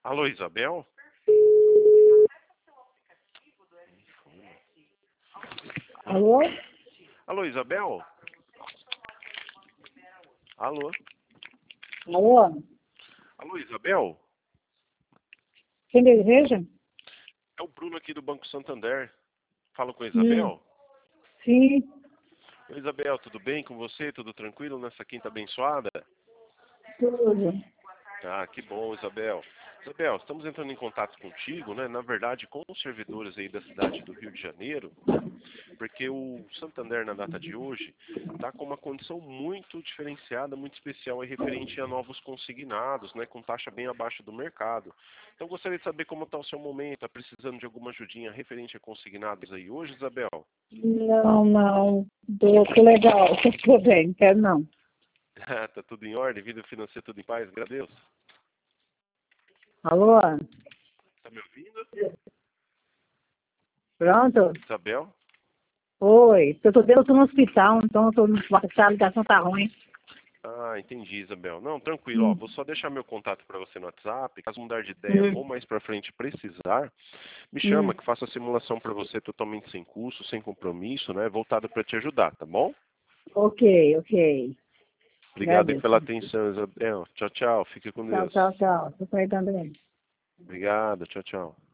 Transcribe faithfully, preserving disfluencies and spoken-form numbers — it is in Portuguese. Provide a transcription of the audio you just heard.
Alô, Isabel? Alô? Alô, Isabel? Alô? Alô? Alô, Isabel? Quem deseja? É o Bruno aqui do Banco Santander. Falo com a Hum, Isabel? sim, Oi, Isabel, tudo bem com você? Tudo tranquilo nessa quinta abençoada? tudo. Ah, que bom, Isabel. Isabel, estamos entrando em contato contigo, né? Na verdade, com os servidores aí da cidade do Rio de Janeiro, né? Porque o Santander, na data de hoje, está com uma condição muito diferenciada, muito especial aí referente a novos consignados, né? Com taxa bem abaixo do mercado. Então, gostaria de saber como está o seu momento. Está precisando de alguma ajudinha referente a consignados aí hoje, Isabel? Não, não. Tô, tô legal, tô bem, quero não. Ah, tá tudo em ordem, vida financeira tudo em paz, graças a Deus. Alô? Tá me ouvindo? Pronto? Isabel? Oi, eu tô, eu tô no hospital, então eu tô no a ligação tá ruim. Ah, entendi, Isabel. Não, tranquilo, ó, Hum, vou só deixar meu contato para você no WhatsApp. Caso mudar de ideia hum, ou mais para frente precisar, me chama hum. que faço a simulação para você totalmente sem custo, sem compromisso, né? Voltado para te ajudar, tá bom? Ok, ok. Obrigado aí pela Agradeço. atenção, Isabel. Tchau, tchau. Fique com Tchau, Deus. tchau, tchau. Tô cuidando bem. Obrigado, tchau, tchau.